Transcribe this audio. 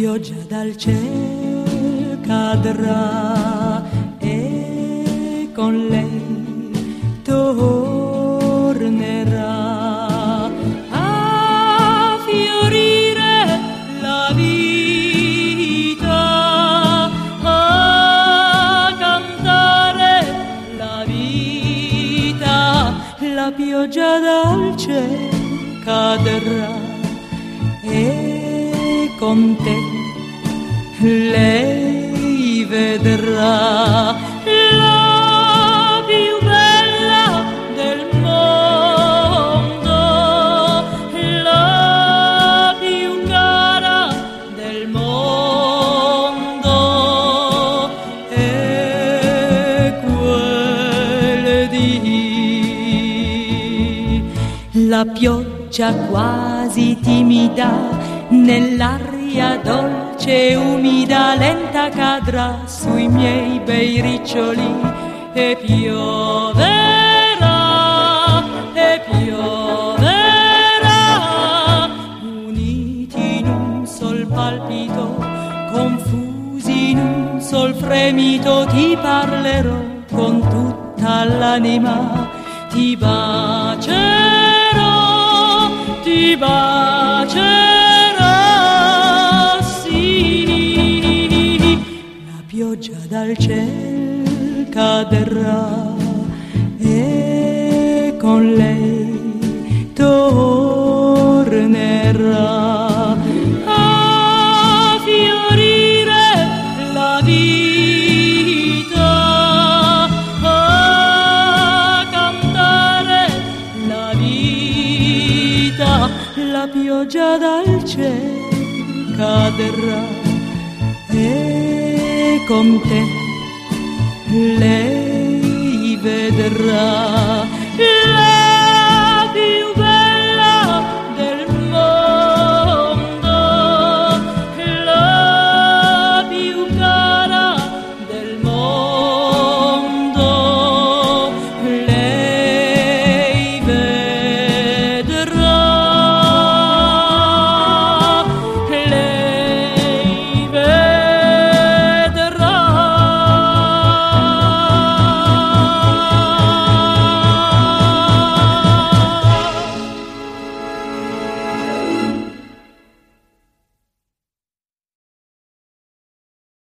pioggia dal cielo cadrà e con lei tornerà a fiorire la vita, a cantare la vita. La pioggia dal cielo cadrà e con te lei vedrà la più bella del mondo, la più cara del mondo, e quel di la pioggia quasi timida nell'aria dolce e umida lenta cadrà sui miei bei riccioli e pioverà, uniti in un sol palpito, confusi in un sol fremito. Ti parlerò con tutta l'anima, ti bacerò, ti bacerò, sì. La pioggia dal cielo cadrà e con lei tornerà a fiorire la vita, a cantare la vita. La pioggia dal cielo cadrà e con te lei vedrà